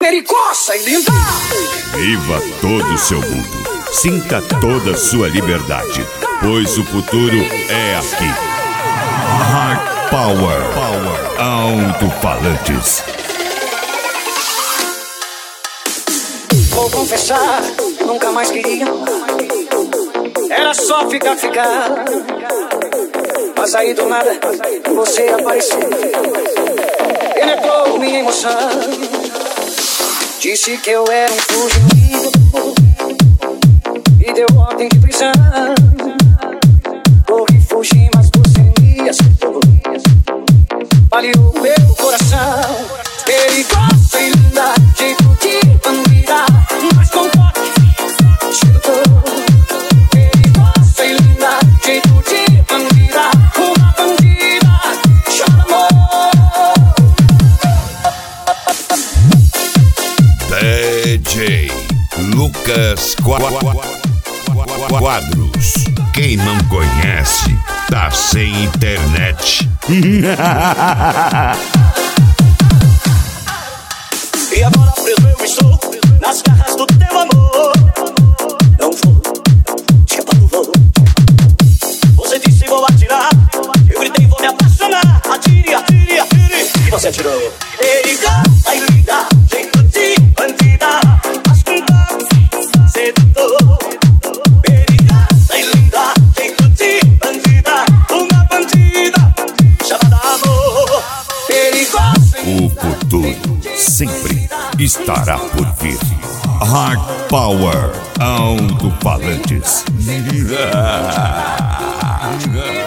perigosa e linda. Viva todo o seu mundo. Sinta toda a sua liberdade, pois o futuro é aqui. Heart Power. Alto-falantes. Vou confessar, nunca mais queria. Era só ficar. Mas aí do nada, você apareceu. Penetrou minha emoção. Disse que eu era um fugido e deu ordem de prisão. Corri, fugi, mas você me acertou. Baleou meu coração. Perigosa e linda, jeito de bandida, mas com toque sedutor. Perigosa e linda, jeito de bandida, uma bandida, chora amor. DJ Lucas Quadros. Quem não conhece, tá sem internet. E agora preso eu estou nas garras do teu amor. Não vou, vou. Você disse vou atirar, eu gritei vou me apaixonar. Atire, e você atirou. Perigosa e linda, jeito de bandida, mas com toque sedutor. Perigosa e linda, jeito de bandida, uma bandida chamada amor. Perigosa e linda, O futuro sempre estará por vir. Heart Power Alto-falantes.